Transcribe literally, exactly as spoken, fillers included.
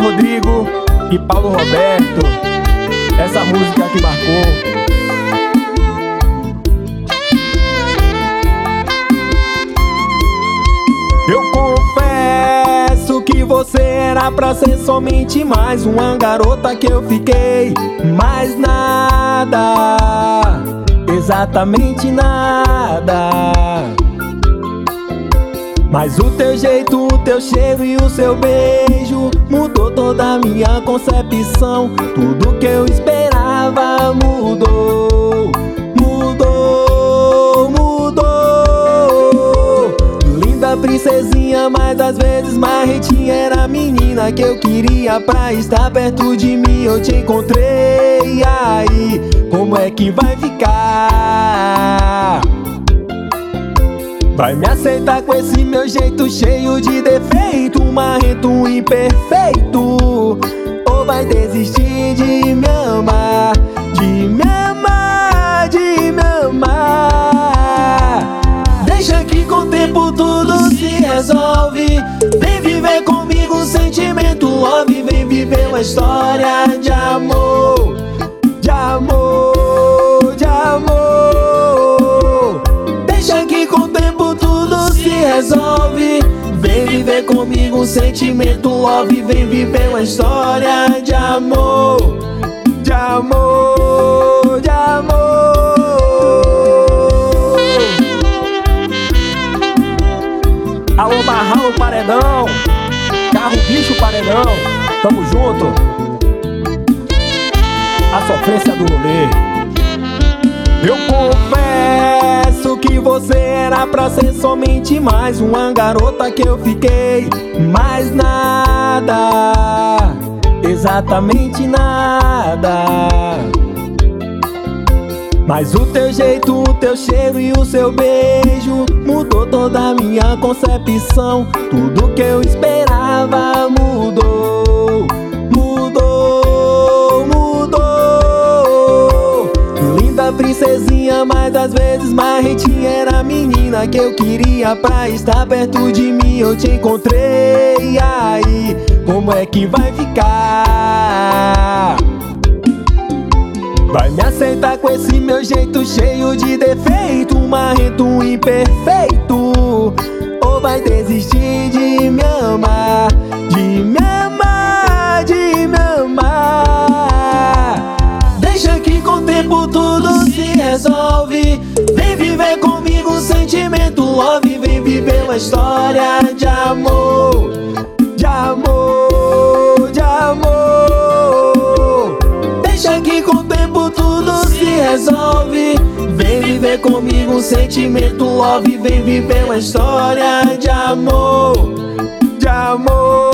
Rodrigo e Paulo Roberto, essa música que marcou. Eu confesso que você era pra ser somente mais uma garota que eu fiquei. Mais nada, exatamente nada. Mas o teu jeito, o teu cheiro e o seu beijo mudou toda a minha concepção. Tudo que eu esperava mudou, mudou, mudou. Linda princesinha, mas às vezes marretinha. Era a menina que eu queria pra estar perto de mim. Eu te encontrei, e aí, como é que vai ficar? Vai me aceitar com esse meu jeito cheio de defeito, marrento imperfeito? Ou vai desistir de me amar, de me amar, de me amar? Deixa que com o tempo tudo se resolve. Vem viver comigo um sentimento love. Vem viver uma história de amor, de amor, de amor. Deixa que com o tempo tudo se resolve. Vem viver comigo um sentimento love. Vem viver uma história de amor, de amor, de amor. Alô, Barral Paredão, Carro Bicho Paredão, tamo junto. A sofrência do rolê. Eu confesso que você era pra ser somente mais uma garota que eu fiquei. Mais nada, exatamente nada. Mas o teu jeito, o teu cheiro e o seu beijo mudou toda a minha concepção. Tudo que eu esperava mudou, mudou, mudou. Linda princesinha, mas às vezes marretinha. Era a menina que eu queria pra estar perto de mim. Eu te encontrei, e aí, como é que vai ficar? Vai me aceitar com esse meu jeito cheio de defeito, marrento imperfeito? Ou vai desistir de me amar, de me amar, de me amar? Deixa que com o tempo tudo se resolve. Vem viver comigo um sentimento love. Vem viver uma história de amor, de amor, de amor. Deixa que com o tempo tudo se resolve. Vem viver comigo um sentimento love. Vem viver uma história de amor, de amor.